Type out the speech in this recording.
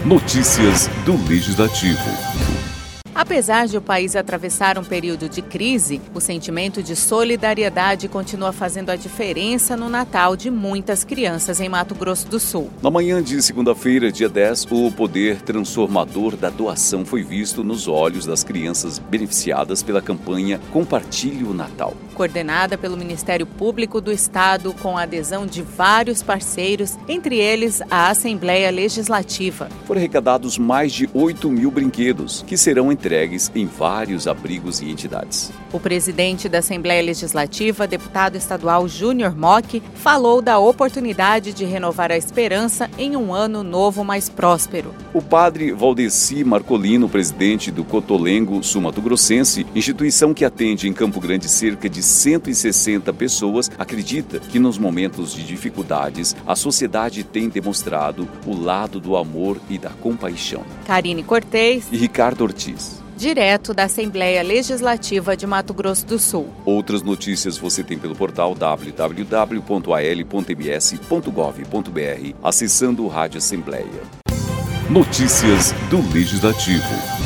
Notícias do Legislativo. Apesar de o país atravessar um período de crise, o sentimento de solidariedade continua fazendo a diferença no Natal de muitas crianças em Mato Grosso do Sul. Na manhã de segunda-feira, dia 10, o poder transformador da doação foi visto nos olhos das crianças beneficiadas pela campanha Compartilhe o Natal. Coordenada pelo Ministério Público do Estado, com a adesão de vários parceiros, entre eles a Assembleia Legislativa. Foram arrecadados mais de 8 mil brinquedos, que serão entregues em vários abrigos e entidades. O presidente da Assembleia Legislativa, deputado estadual Júnior Mock, falou da oportunidade de renovar a esperança em um ano novo mais próspero. O padre Valdeci Marcolino, presidente do Cotolengo Sul-Mato-Grossense, instituição que atende em Campo Grande cerca de 160 pessoas, acredita que nos momentos de dificuldades a sociedade tem demonstrado o lado do amor e da compaixão. Karine Cortez e Ricardo Ortiz. Direto da Assembleia Legislativa de Mato Grosso do Sul. Outras notícias você tem pelo portal www.al.ms.gov.br, acessando o Rádio Assembleia. Notícias do Legislativo.